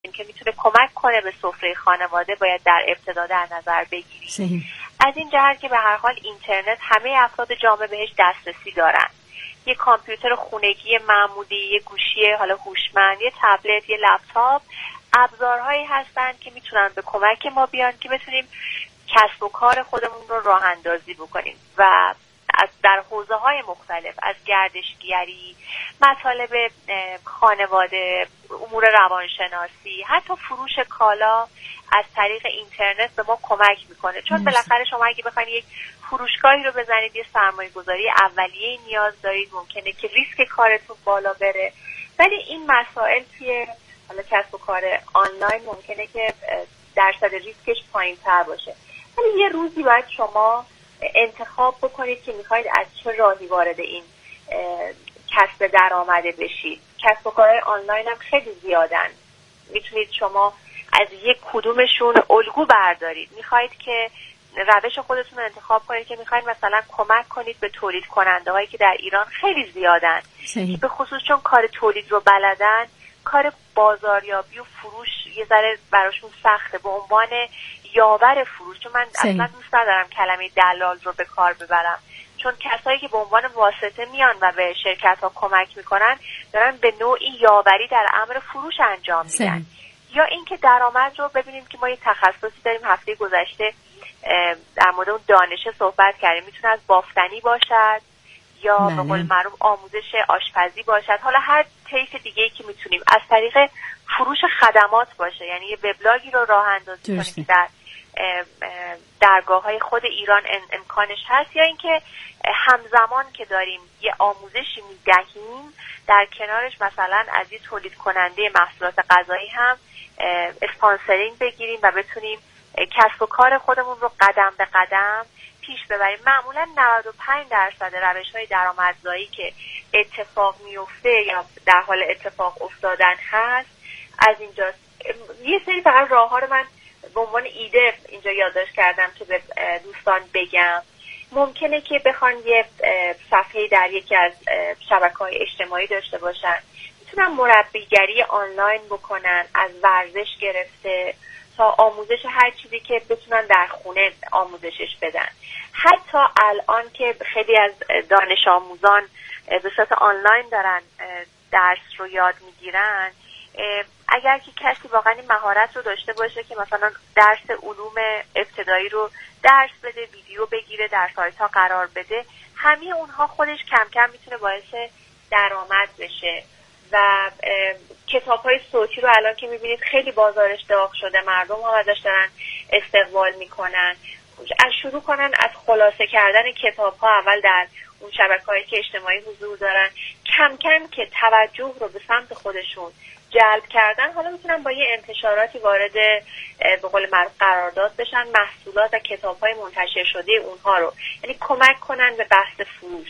که میتونه کمک کنه به سفره خانواده باید در ابتدا در نظر بگیریم. از این جهت که به هر حال اینترنت همه افراد جامعه بهش دسترسی دارن. یه کامپیوتر خونگی معمولی، یه گوشی حالا هوشمند، یه تبلت، یه لپتاپ ابزارهایی هستن که میتونن به کمک ما بیان که بتونیم کسب و کار خودمون رو راه اندازی بکنیم و در حوزه‌های مختلف، از گردشگری، مطالب خانواده، امور روانشناسی، حتی فروش کالا از طریق اینترنت به ما کمک میکنه. چون بالاخره شما اگه بخواید یک فروشگاهی رو بزنید، یه سرمایه‌گذاری اولیه نیاز دارید، ممکنه که ریسک کارتون بالا بره، ولی این مسائل توی حالا کسب و کار آنلاین ممکنه که درصد ریسکش پایین‌تر باشه. ولی یه روزی باید شما انتخاب بکنید که میخواید از چه راهی وارد این کسب درآمده بشید. کسب و کارهای آنلاین هم خیلی زیادن، میتونید شما از یک کدومشون الگو بردارید. میخواید که روش خودتون رو انتخاب کنید که میخواید مثلا کمک کنید به تولید کننده هایی که در ایران خیلی زیادن، به خصوص چون کار تولید رو بلدن، کار بازاریابی و فروش یه ذره براشون سخته. به عنوان یاور فروش، چون من اصلا دوست ندارم کلمه دلال رو به کار ببرم، چون کسایی که به عنوان واسطه میان و به شرکت ها کمک میکنن دارن به نوعی یاوری در امر فروش انجام میدن. یا اینکه درآمد رو ببینیم که ما یه تخصصی داریم، هفته گذشته در مورد اون دانشه صحبت کردیم، میتونه از بافتنی باشد یا به قول معروف آموزش آشپزی باشد، حالا هر طیف دیگه‌ای که میتونیم از طریق فروش خدمات باشه، یعنی یه وبلاگی رو راه اندازی کنیم که در درگاه‌های خود ایران امکانش هست، یا اینکه همزمان که داریم یه آموزشی میدهیم در کنارش مثلا از یه تولید کننده محصولات غذایی هم اسپانسرینگ بگیریم و بتونیم کسب و کار خودمون رو قدم به قدم پیش ببریم. معمولا 95% روش‌های درآمدزایی که اتفاق میفته یا در حال اتفاق افتادن هست از اینجاست. یه سری فقط راه‌ها رو من به عنوان ایده اینجا یادداشت کردم که به دوستان بگم. ممکنه که بخوان یه صفحه در یکی از شبکه‌های اجتماعی داشته باشن، میتونن مربیگری آنلاین بکنن، از ورزش گرفته تا آموزش هر چیزی که بتونن در خونه آموزشش بدن. حتی الان که خیلی از دانش آموزان به صورت آنلاین دارن درس رو یاد میگیرن، اگر که کسی واقعا این مهارت رو داشته باشه که مثلا درس علوم ابتدایی رو درس بده، ویدیو بگیره، در سایت ها قرار بده، همه اونها خودش کم کم میتونه باعث درآمد بشه. و کتاب‌های صوتی رو الان که می‌بینید خیلی بازارش داغ شده، مردم هم ازش دارن استقبال میکنن. از شروع کنن از خلاصه کردن کتاب‌ها اول در اون شبکه‌هایی که اجتماعی حضور دارن، کم کم که توجه رو به سمت خودشون جلب کردن، حالا میتونن با یه انتشاراتی وارد به قول معروف قرارداد بشن، محصولات و کتاب‌های منتشر شده اونها رو یعنی کمک کنن به بحث فروش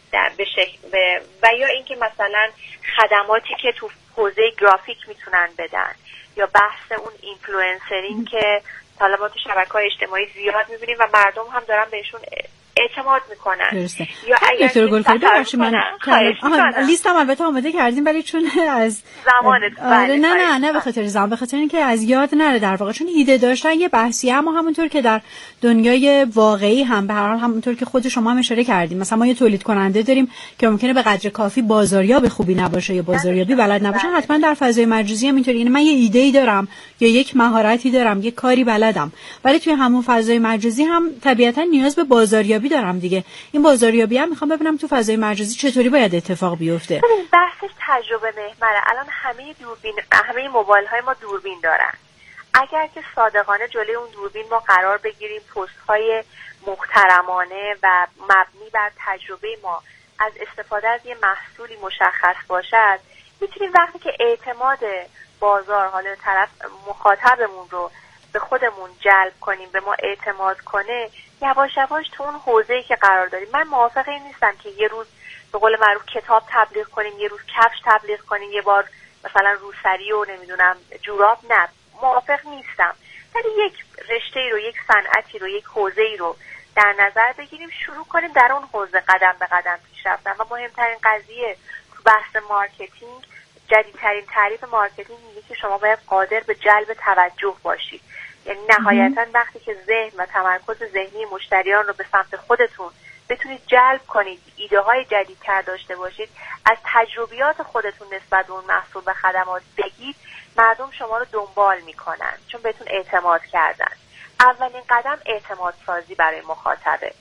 و یا اینکه مثلا خدماتی که تو حوزه گرافیک میتونن بدن، یا بحث اون اینفلوئنسرینگ که حالا ما تو شبکه‌های اجتماعی زیاد می‌بینیم و مردم هم دارن بهشون اعتماد میکنن. درسته. یا اگر دکتر گلفری ببخشید من لیستم البته آماده کردیم ولی چون از زمانت نه به خاطر زمان، به خاطر اینکه از یاد نره در واقع، چون ایده داشتن یه بحثیه، اما همونطور که در دنیای واقعی هم به هر حال همونطور که خود شما هم اشاره کردیم، مثلا ما یه تولید کننده داریم که ممکنه به قدر کافی بازاریاب خوبی نباشه یا بازاریابی بلد نباشه، حتما در فضای مجازی هم اینطوری، یعنی من یه ایده‌ای دارم یا یک مهارتی دارم، یه کاری بلدم، ولی توی همون فضای مجازی هم طبیعتا نیاز به بازاریابی دارم دیگه. این بازاریابی هم میخوام ببینم تو فضای مجازی چطوری باید اتفاق بیفته. بحثش تجربه محوره. الان همه موبایل های ما دوربین دارن. اگر که صادقانه جلوی اون دوربین ما قرار بگیریم، پست های محترمانه و مبنی بر تجربه ما از استفاده از یه محصولی مشخص باشد، میتونیم وقتی که اعتماد بازار، حالا طرف مخاطبمون رو به خودمون جلب کنیم، به ما اعتماد کنه، یواش یواش تو اون حوزه‌ای که قرار داریم. من موافق این نیستم که یه روز به قول معروف کتاب تبلیغ کنیم، یه روز کفش تبلیغ کنیم، یه بار مثلا روسری و نمیدونم جوراب. نه، موافق نیستم. ولی یک رشته‌ای رو، یک صنعتی رو، یک حوزه‌ای رو در نظر بگیریم، شروع کنیم در اون حوزه قدم به قدم پیش رفتن. و مهمترین قضیه تو بحث مارکتینگ جدیدترین تعریف مارکتینگ میگه که شما باید قادر به جلب توجه باشید. یعنی نهایتاً وقتی که ذهن و تمرکز ذهنی مشتریان رو به سمت خودتون بتونید جلب کنید، ایده های جدیدتر داشته باشید، از تجربیات خودتون نسبت به اون محصول و خدمات بگید، مردم شما رو دنبال میکنن چون بهتون اعتماد کردن. اولین قدم اعتماد سازی برای مخاطبه.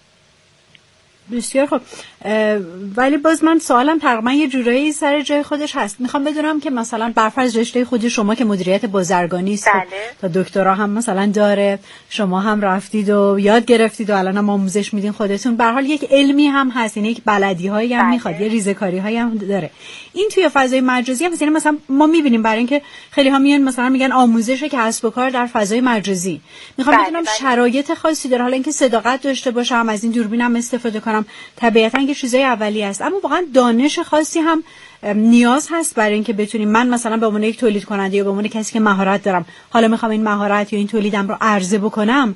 بسیار خب، ولی باز من سوالم تقریبا یه جورایی سر جای خودش هست. میخوام بدونم که مثلا برفرض رشته خود شما که مدیریت بازرگانی است، بله. تا دکترا هم مثلا داره، شما هم رفتید و یاد گرفتید و الان هم آموزش میدین خودتون، به هر حال یک علمی هم هست، یعنی یک بلدی‌هایی هم میخواد، یه ریزه‌کاری هایی هم داره. این توی فضای مجازی هم یعنی مثلا ما میبینیم برای اینکه خیلی ها میان مثلا میگن آموزش کسب و کار در فضای مجازی، میخوام بدونم شرایط خاصی داره، حالا اینکه صداقت داشته باشم، از این دوربینم استفاده کنم، طبیعتاً که چیزای اولیه است، اما واقعا دانش خاصی هم نیاز هست برای اینکه بتونیم، من مثلا به عنوان یک تولید کننده یا به عنوان کسی که مهارت دارم، حالا میخوام این مهارت یا این تولیدم رو عرضه بکنم،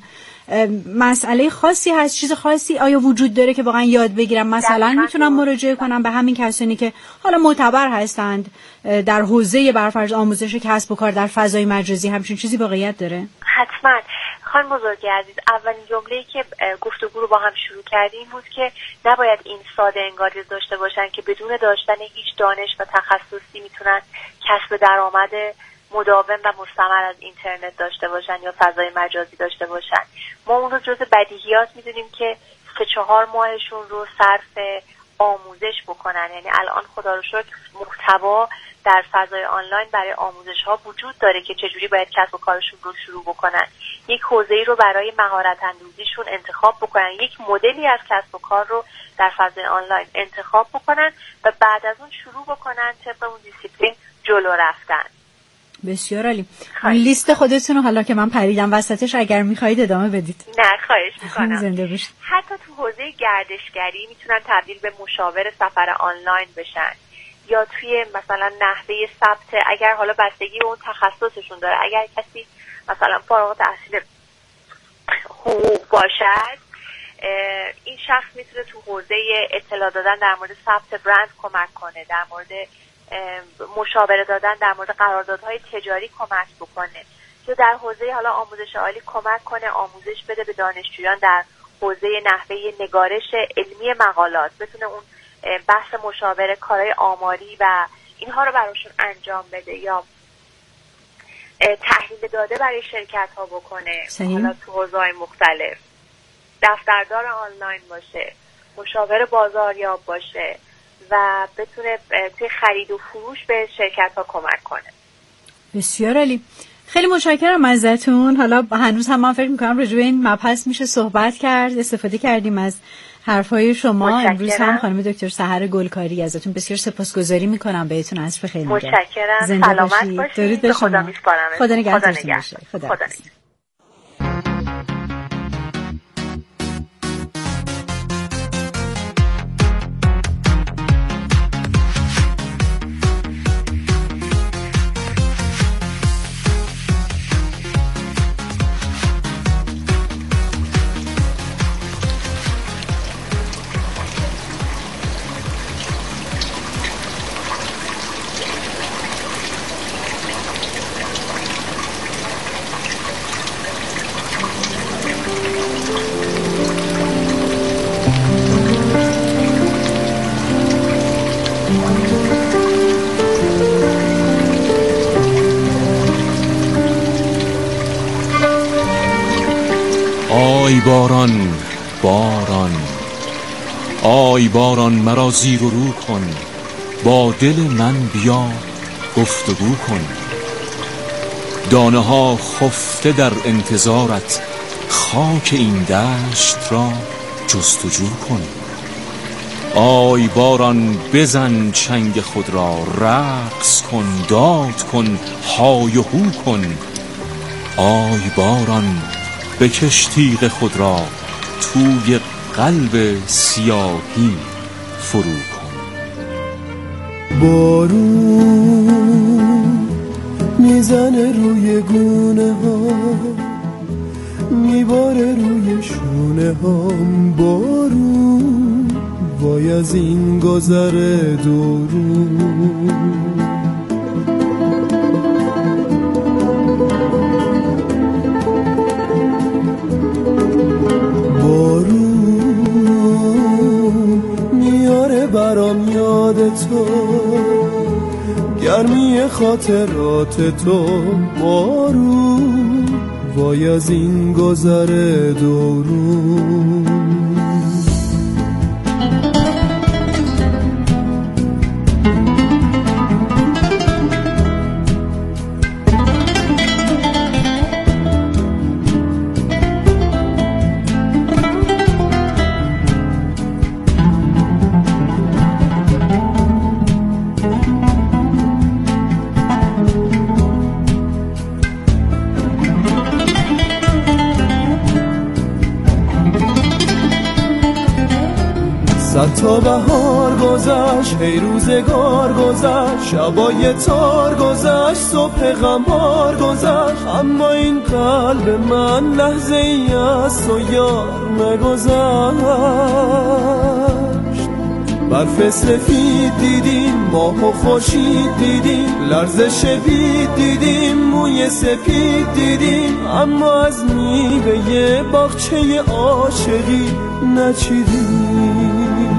مسئله خاصی هست، چیز خاصی آیا وجود داره که واقعا یاد بگیرم؟ مثلا میتونم مراجعه کنم به همین کسانی که حالا معتبر هستند در حوزه برفرض آموزش کسب و کار در فضای مجازی، همچین چیزی واقعیت داره؟ حتما. خانم بزرگ عزیز، اولین جمله‌ای که گفتگو رو با هم شروع کردیم بود که نباید این ساده انگاری داشته باشن که بدون داشتن هیچ دانش و تخصصی میتونن کسب درآمد مداوم و مستمر از اینترنت داشته باشن یا فضای مجازی داشته باشن. ما اون رو جزء بدیهیات میدونیم که 3-4 ماهشون رو صرف آموزش بکنن. یعنی الان خدا رو شکر محتوا در فضای آنلاین برای آموزش ها وجود داره که چجوری باید کسب و کارشون رو شروع بکنن، یک حوزه‌ای رو برای مهارت اندوزیشون انتخاب بکنن، یک مدلی از کسب و کار رو در فضای آنلاین انتخاب بکنن و بعد از اون شروع بکنن طبق اون دیسیپلین جلو رفتن. بسیار عالی. لیست خودتون رو حالا که من پریدم وسطش اگر میخواهید ادامه بدید. نه خواهش میکنم. زنده باشید. حتی تو حوزه گردشگری میتونن تبدیل به مشاور سفر آنلاین بشن، یا توی مثلا نحوه ثبت، اگر حالا بستگی به اون تخصصشون داره، اگر کسی مثلا فارغ التحصیل حقوق باشد، این شخص میتونه تو حوزه اطلاع دادن در مورد ثبت برند کمک کنه، در مورد مشاوره دادن در مورد قراردادهای تجاری کمک بکنه، یا در حوزه حالا آموزش عالی کمک کنه، آموزش بده به دانشجویان در حوزه نحوه نگارش علمی مقالات، بتونه اون بحث مشاوره، کارهای آماری و اینها رو براشون انجام بده، یا تحلیل داده برای شرکت ها بکنه. حالا تو حوزه‌های مختلف، دفتردار آنلاین باشه، مشاور بازاریاب باشه و بتونه توی خرید و فروش به شرکت ها کمک کنه. بسیار عالی. خیلی متشکرم ازتون. حالا هنوز هم من فکر میکنم راجع به این مبحث میشه صحبت کرد، استفاده کردیم از حرفای شما. امروز هم خانم دکتر سحر گلکاری ازتون بسیار سپاسگزاری میکنم. بهتون عصر خیلی میگم. متشکرم. سلامت باشید. درود به شما. خدا میسپارم. خدا نگهدارتون باشه. خدا. آی باران باران، آی باران مرا زیر و رو کن، با دل من بیا گفتگو کن. دانه ها خفته در انتظارت، خاک این دشت را جستجو کن. آی باران بزن چنگ خود را، رقص کن، داد کن، های و هو کن. آی باران بکش تیغ خود را، توی قلب سیاهی فرو کن. بارون میزنه روی گونه ها، میباره روی شونه ها. بارون وای از این گذر دورون، خاطرات تو بارون، وای از این گذر دورون. تا بهار گذشت، هی روزگار گذشت، شبای تار گذشت، صبح غمار گذشت، اما این قلب من لحظه ای از تو یار نگذشت. برف سفید دیدیم، ماه و خورشید دیدیم، لرزش بید دیدیم، موی سپید دیدیم، اما از میوه باغچه عاشقی نچیدیم.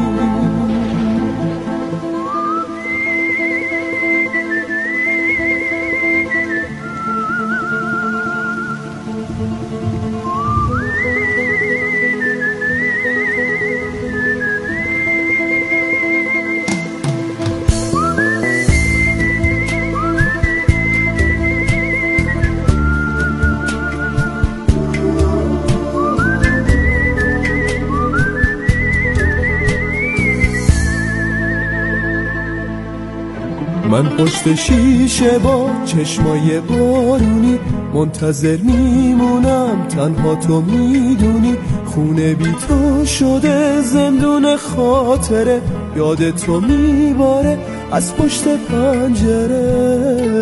من پشت شیشه با چشمای بارونی منتظر میمونم، تنها تو میدونی، خونه بی تو شده زندون خاطره، یاد تو میباره از پشت پنجره.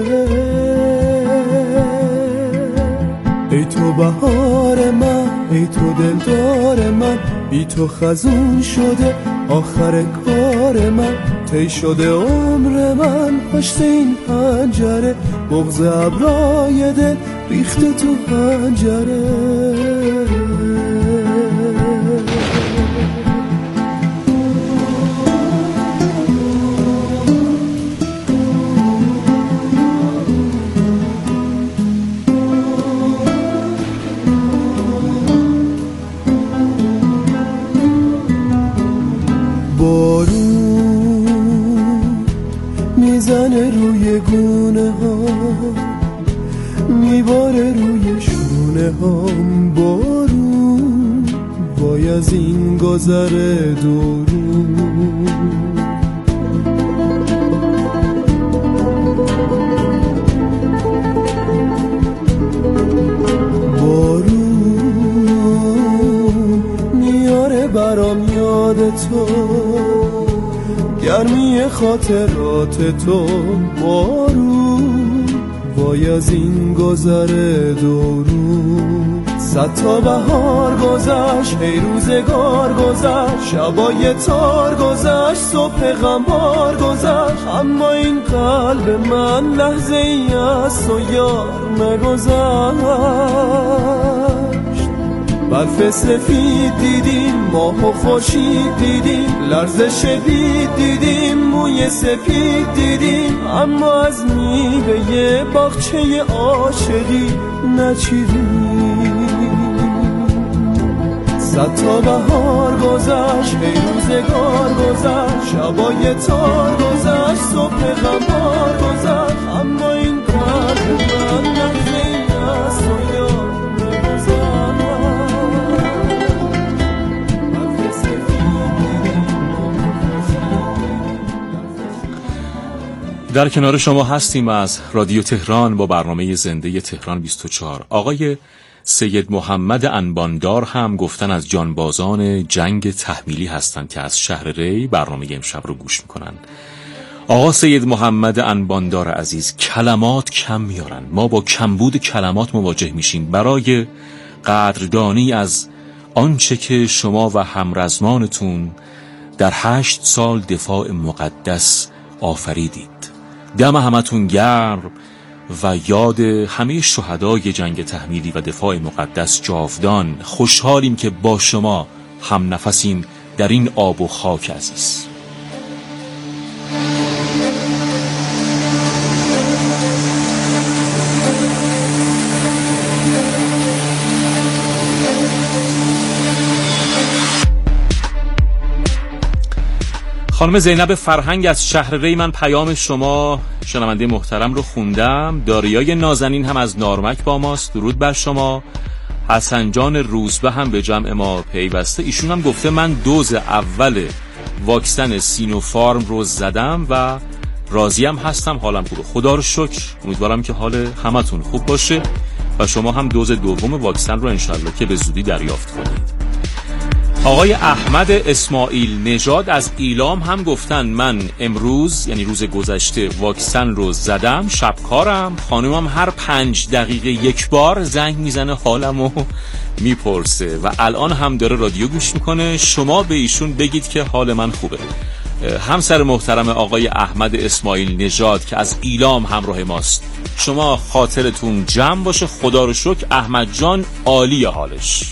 ای تو بهار من، ای تو دلدار من، بی تو خزون شده آخر کار من، طی شده عمر من پشت این پنجره، بغض ابرای دل ریخته تو پنجره. میزنه روی گونه ها، میباره روی شونه هام، بارون وای از این گذر دورون. بارون میاره برام یاد تو، گرمی خاطرات تو، بارون وای از این گذر دورون. صد تا بهار گذشت، هی روزگار گذشت، شبای تار گذشت، صبح غمار گذشت، اما این قلب من لحظه ای از تو یار نگذشت. برف سفید دیدیم، ماه و خورشید دیدیم، لرزش بید دیدیم، موی سپید دیدیم، اما از میوه باغچه عاشقی نچیدیم. صد تا بهار گذشت، هی روزگار گذشت، شبای تار گذشت، صبح غمار گذشت، اما این قلب من لحظه ای از تو یار در کنار شما هستیم از رادیو تهران با برنامه زنده تهران 24. آقای سید محمد انباندار هم گفتن از جانبازان جنگ تحمیلی هستند که از شهر ری برنامه امشب رو گوش میکنن. آقا سید محمد انباندار عزیز، کلمات کم میارن، ما با کمبود کلمات مواجه میشیم برای قدردانی از آنچه که شما و همرزمانتون در 8 سال دفاع مقدس آفریدید. دم همتون گرم و یاد همه شهدای جنگ تحمیلی و دفاع مقدس جاودان. خوشحالیم که با شما هم نفسیم در این آب و خاک عزیز. خانم زینب فرهنگ از شهر ری، من پیام شما شنونده محترم رو خوندم. داریای نازنین هم از نارمک با ماست، درود بر شما. حسن جان روزبه هم به جمع ما پیوسته، ایشون هم گفته من دوز اول واکسن سینوفارم رو زدم و راضیم هستم، حالم خوبه، خدا رو شکر. امیدوارم که حال همتون خوب باشه و شما هم دوز دوم واکسن رو انشالله که به زودی دریافت کنید. آقای احمد اسماعیل نژاد از ایلام هم گفتن من امروز یعنی روز گذشته واکسن رو زدم، شبکارم، خانومم هر 5 دقیقه یک بار زنگ میزنه حالمو میپرسه و الان هم داره رادیو گوش میکنه. شما به ایشون بگید که حال من خوبه. همسر محترم آقای احمد اسماعیل نژاد که از ایلام همراه ماست، شما خاطرتون جمع باشه، خدا رو شکر احمد جان عالی حالش.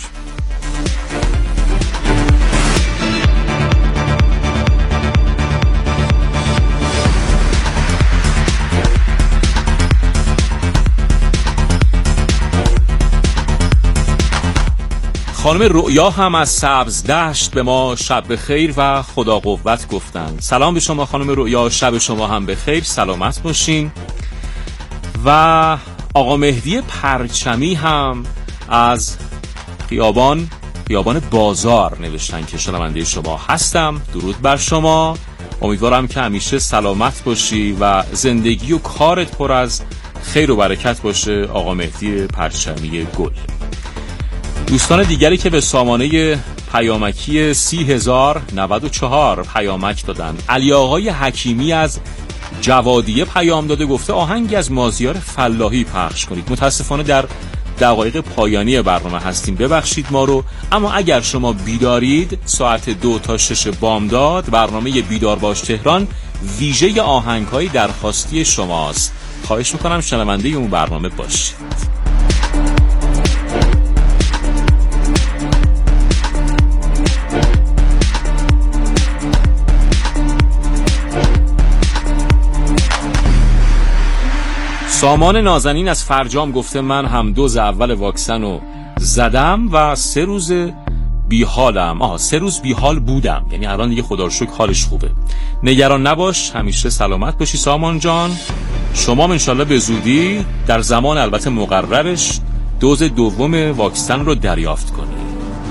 خانم رؤیا هم از سبز دشت به ما شب بخیر و خدا قوت گفتن. سلام به شما خانم رؤیا، شب شما هم بخیر، سلامت باشین. و آقا مهدی پرچمی هم از خیابان بازار نوشتن که شنونده شما هستم، درود بر شما، امیدوارم که همیشه سلامت باشی و زندگی و کارت پر از خیر و برکت باشه آقا مهدی پرچمی گل. دوستان دیگری که به سامانه پیامکی 30094 پیامک دادن، علی آقای حکیمی از جوادیه پیام داده، گفته آهنگی از مازیار فلاحی پخش کنید. متاسفانه در دقایق پایانی برنامه هستیم، ببخشید ما رو، اما اگر شما بیدارید ساعت 2 تا 6 بامداد برنامه بیدار باش تهران ویژه آهنگ‌های درخواستی شماست. خواهش میکنم شنونده اون برنامه باشید. سامان نازنین از فرجام گفته من هم دوز اول واکسن رو زدم و 3 روز بیحالم. 3 روز بیحال بودم، یعنی الان دیگه خدا رو شکر حالش خوبه. نگران نباش، همیشه سلامت باشی سامان جان. شما انشالله به زودی در زمان البته مقررش دوز دوم واکسن رو دریافت کنید.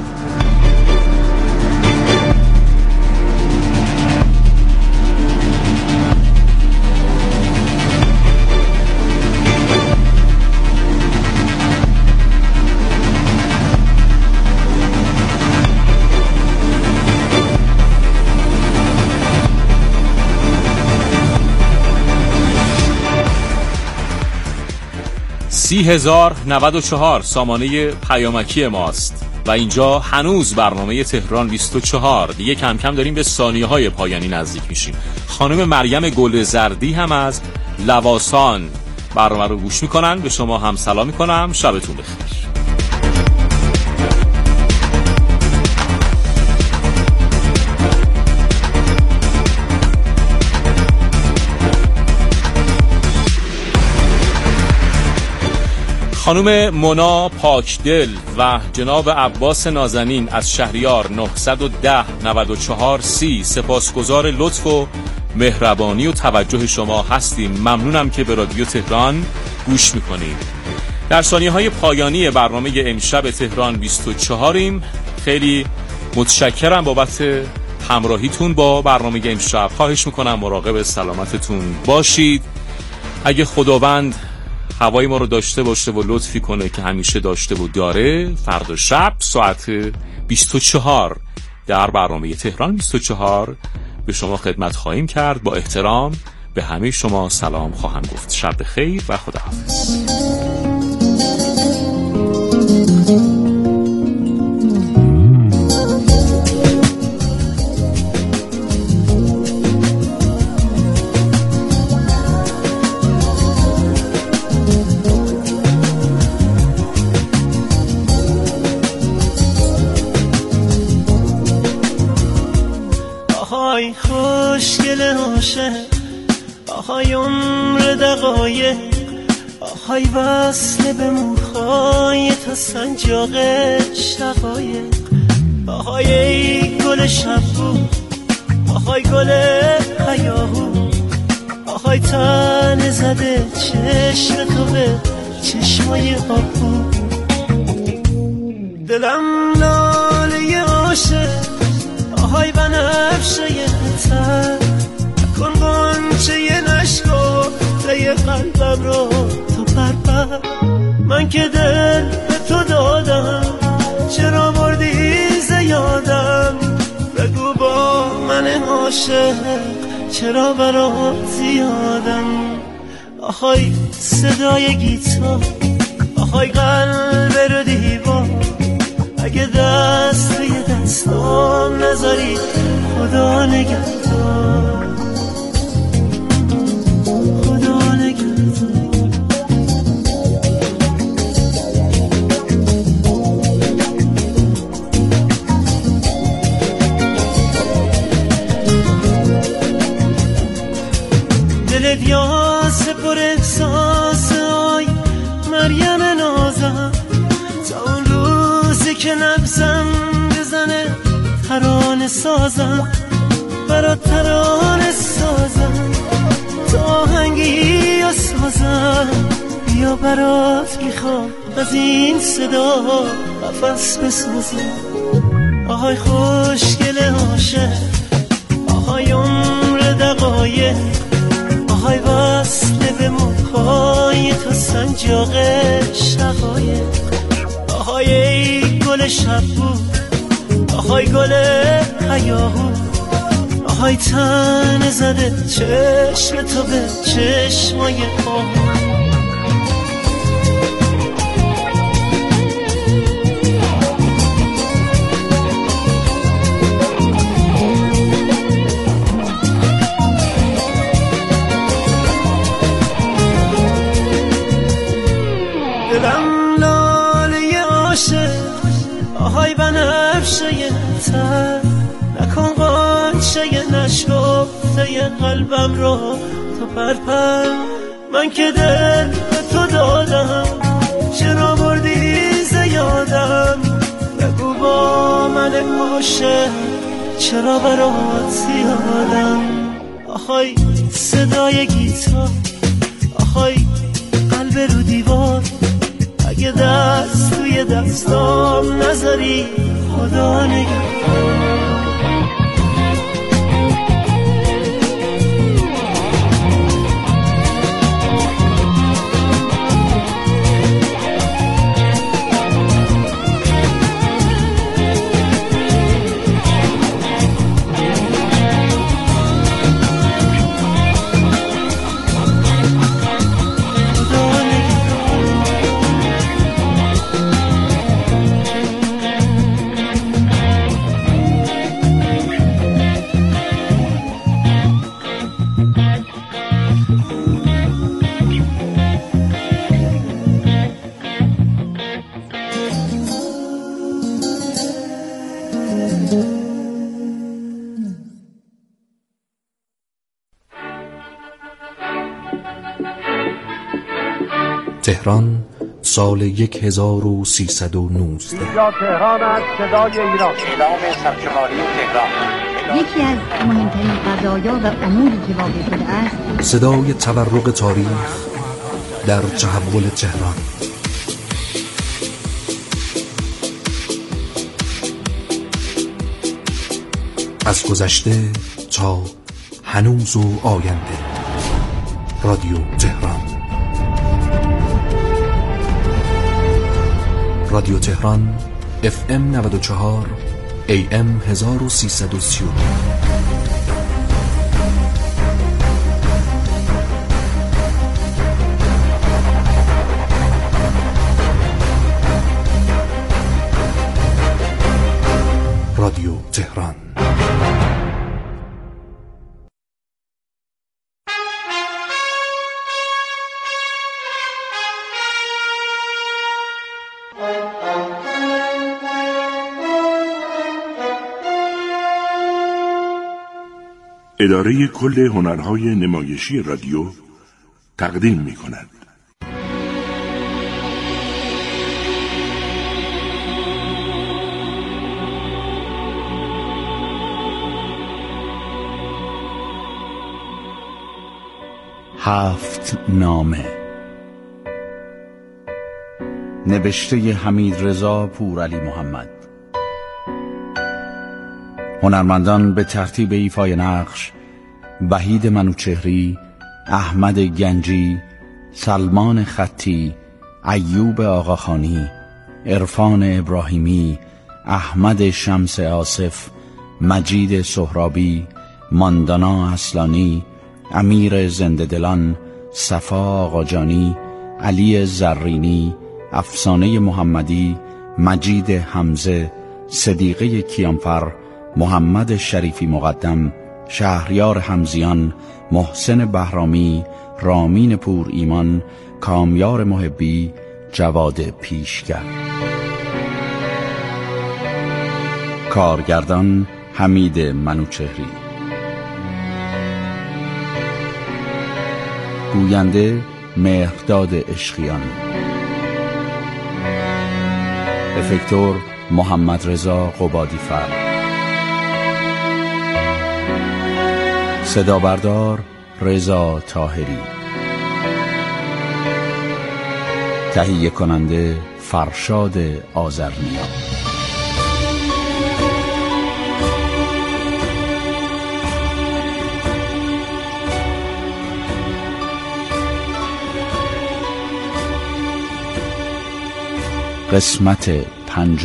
سی 3094 سامانه پیامکی ماست و اینجا هنوز برنامه تهران 24. دیگه کم کم داریم به ثانیه‌های پایانی نزدیک میشیم. خانم مریم گل زردی هم از لواسان برنامه رو گوش میکنن، به شما هم سلام میکنم، شبتون بخیر. خانم مونا پاکدل و جناب عباس نازنین از شهریار 910 94 30 سپاسگزار لطف و مهربانی و توجه شما هستیم. ممنونم که به رادیو تهران گوش میکنید. در ثانیه‌های پایانی برنامه امشب تهران 24یم. خیلی متشکرم بابت همراهیتون با برنامه امشب. خواهش میکنم مراقب سلامتتون باشید. اگه خداوند هوای ما رو داشته باشه و لطفی کنه که همیشه داشته و داره، فردا شب ساعت 24 در برنامه تهران 24 به شما خدمت خواهیم کرد. با احترام به همه شما سلام خواهم گفت. شب خیر و خداحافظ. خوشگل عاشق، آهای عمر دقایق، آهای وصل به موهای تا سنجاق شقایق، آهای ای گل شبو، آهای گل هیاهو، آهای تن زده چشم تو به چشمای آبو. دلم لاله عاشق، آهای بنفشه تر، کن غنچه نشکفته قلبم رو تو پرپر. من که دل به تو دادم، چرا بردی زیادم؟ بگو با من عاشق چرا برات زیادم؟ آهای صدای گیتار، آهای قلب رو دیوار، اگه دست توی دستام نذاری خدا نگهدار، خدا نگهدار. دلت یاس پر احساس، آی مریم نازم، تا اون روزی که نفسم بزنه ترانه سازم، برات ترانه سازم، تا آهنگی و سازم. بیا برات میخوام از این صدا قفس بسازم. آهای خوشگل عاشق، آهای عمر دقایق، آهای وصل به موهای تو سنجاق شقایق. آهای ای گل شبو، آهای گل هیاهو، آهای تن زده چشم تو به چشمای آهو. دلم لاله عاشق، آهای بنفشه تر، نکن غنچه نشکفته قلبم رو تو پرپر. من که دل به تو دادم، چرا بردی زیادم؟ بگو با من عاشق چرا برات زیادم؟ آهای صدای گیتار، آهای قلب رو دیوار، اگه دست توی دستام نذاری خدا نگهدار. تهران سال 1319. اینجا تهران است، صدای ایران. اعلام سرشماری تهران. یکی از مهمترین قضایا و اموری که واقع شده است، صدای تورق تاریخ در تحول تهران. از گذشته تا هنوز و آینده. رادیو تهران. رادیو تهران FM 94 AM 1330. رادیو تهران. اداره کل هنرهای نمایشی رادیو تقدیم می‌کند. 7 نامه نوشته حمیدرضا پورعلی محمد. هنرمندان به ترتیب ایفای نقش: وحید منوچهری، احمد گنجی، سلمان خطی، ایوب آقاخانی، عرفان ابراهیمی، احمد شمس آصف، مجید سهرابی، ماندانا اصلانی، امیر زنده‌دلان، صفا آقاجانی، علی زرینی، افسانه محمدی، مجید حمزه، صدیقه کیانفر، محمد شریفی مقدم، شهریار حمزیان، محسن بهرامی، رامین پور ایمان، کامیار محبی، جواد پیشگر. کارگردان حمید منوچهری. گوینده مهرداد عشقیان. افکتور محمد رضا قبادی‌فر. صدا بردار رضا طاهری. تهیه کننده فرشاد آذرنیا. قسمت 5.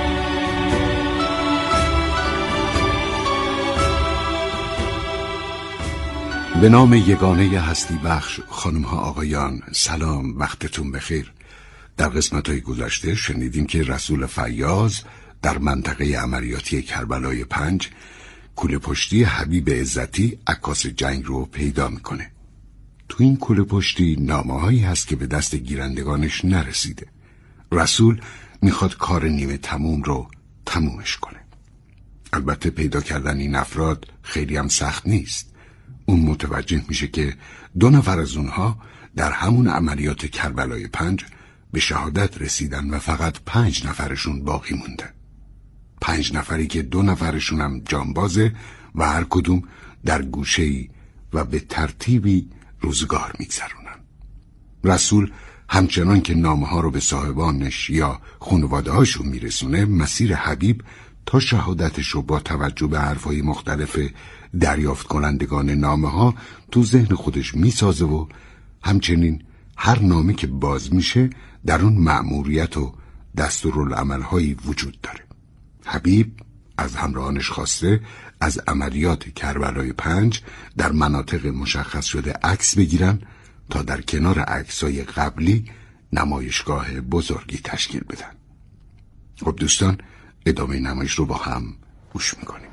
به نام یگانه هستی بخش. خانم ها آقایان، سلام، وقتتون بخیر. در قسمت های گذشته شنیدیم که رسول فیاض در منطقه عملیاتی کربلای 5 کوله پشتی حبیب عزتی عکاس جنگ رو پیدا میکنه. تو این کوله پشتی نامه هایی هست که به دست گیرندگانش نرسیده. رسول میخواد کار نیمه تموم رو تمومش کنه. البته پیدا کردن این افراد خیلی هم سخت نیست. اون متوجه میشه که 2 نفر از اونها در همون عملیات کربلای 5 به شهادت رسیدن و فقط 5 نفرشون باقی موندن. 5 نفری که 2 نفرشون هم جانبازه و هر کدوم در گوشه‌ای و به ترتیبی روزگار میگذرونن. رسول همچنان که نامه ها رو به صاحبانش یا خانواده هاشون میرسونه، مسیر حبیب تا شهادتش رو با توجه به حرفای مختلف دریافت کنندگان نامه ها تو ذهن خودش میسازه و همچنین هر نامه که باز میشه در اون مأموریت و دستورالعمل هایی وجود داره. حبیب از همراهانش خواسته از عملیات کربلای 5 در مناطق مشخص شده عکس بگیرن تا در کنار عکسای قبلی نمایشگاه بزرگی تشکیل بدن. خب دوستان، ادامه نمایش رو با هم گوش میکنیم.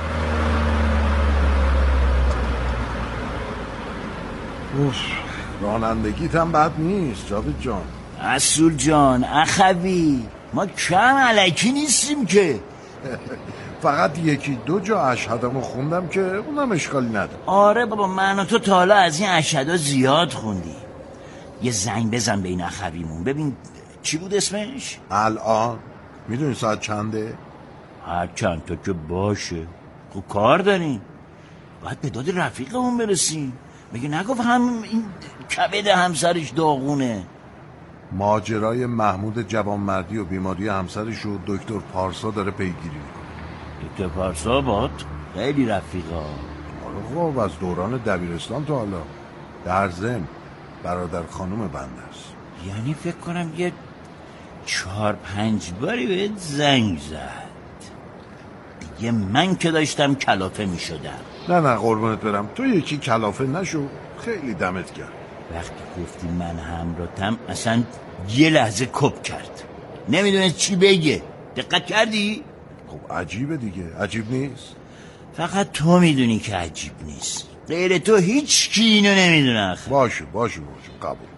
رانندگیت هم بد نیست جاوید جان. رسول جان اخوی، ما کم علکی نیستیم که. فقط 1-2 جا اشهدمو خوندم که اونم اشکالی نداره. آره بابا، من و تو حالا از این اشهدا زیاد خوندی. یه زنگ بزن به این اخویمون ببین چی بود اسمش؟ الان میدونی ساعت چنده؟ هر چند تا که باشه. خب کار داریم، باید به داد رفیقمون برسیم. میگه نگفت هم این کبد همسرش داغونه. ماجرای محمود جوانمردی و بیماری همسرش رو دکتر پارسا داره پیگیری میکنه. دکتر پارسا بات خیلی رفیقا. آره خب، از دوران دبیرستان تا حالا. در ضمن برادر خانم بنده است. یعنی فکر کنم یه 4-5 باری بهت زنگ زد. دیگه من که داشتم کلافه میشدم. نه قربونت برم، تو یکی کلافه نشو. خیلی دمت گرم. وقتی گفتی من همراهتم اصلا یه لحظه کپ کرد، نمیدونست چی بگه. دقت کردی؟ خب عجیبه دیگه. عجیب نیست؟ فقط تو میدونی که عجیب نیست. غیر تو هیچ کی اینو نمیدونه. باشه قبول.